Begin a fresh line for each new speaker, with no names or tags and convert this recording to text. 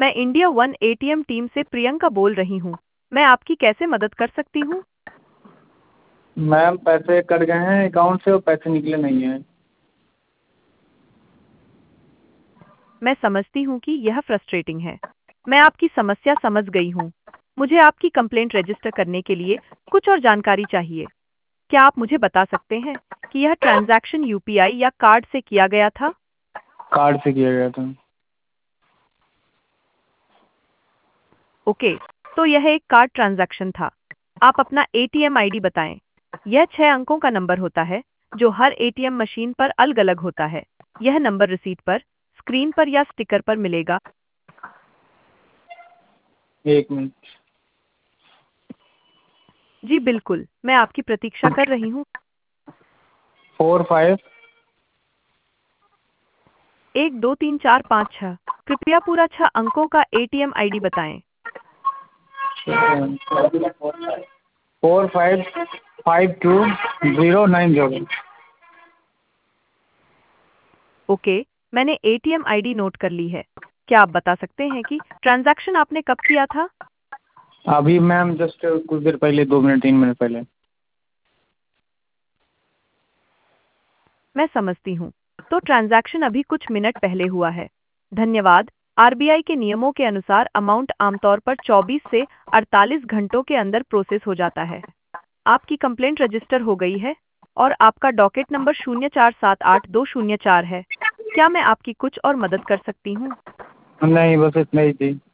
मैं India one ATM team से प्रियंका बोल रही हूँ। मैं आपकी कैसे मदद कर सकती हूँ?
मैम पैसे कट गए हैं अकाउंट से और पैसे निकले नहीं हैं।
मैं समझती हूँ कि यह फ्रस्ट्रेटिंग है। मैं आपकी समस्या समझ गई हूँ। मुझे आपकी कंप्लेंट रजिस्टर करने के लिए कुछ और जानकारी चाहिए। क्या आप मुझे बता सकते हैं कि यह ट्रांजैक्शन यूपीआई या कार्ड से किया गया था?
कार्ड से किया गया था।
ओके, तो यह एक कार्ड ट्रांजैक्शन था। आप अपना एटीएम आईडी बताएं। यह 6 अंकों का नंबर होता है जो हर एटीएम मशीन पर अलग-अलग होता है। यह नंबर रिसीट पर, स्क्रीन पर या स्टिकर पर मिलेगा।
एक मिनट।
जी बिल्कुल, मैं आपकी प्रतीक्षा कर रही हूँ।
45
1 2 3 4 5 6। कृपया पूरा 6 अंकों का एटीएम आईडी बताएं।
4552 090।
ओके, मैंने एटीएम आईडी नोट कर ली है। क्या आप बता सकते हैं कि ट्रांजैक्शन आपने कब किया था?
अभी मैम जस्ट कुछ देर पहले, 2 मिनट 3 मिनट पहले।
मैं समझती हूँ। तो ट्रांजैक्शन अभी कुछ मिनट पहले हुआ है। धन्यवाद। आरबीआई के नियमों के अनुसार अमाउंट आमतौर पर 24 से 48 घंटों के अंदर प्रोसेस हो जाता है। आपकी कंप्लेंट रजिस्टर हो गई है और आपका डॉकेट नंबर 0478204 है। क्या मैं आपकी कुछ और मदद कर सकती हूँ?
नहीं, बस इतना ही थी।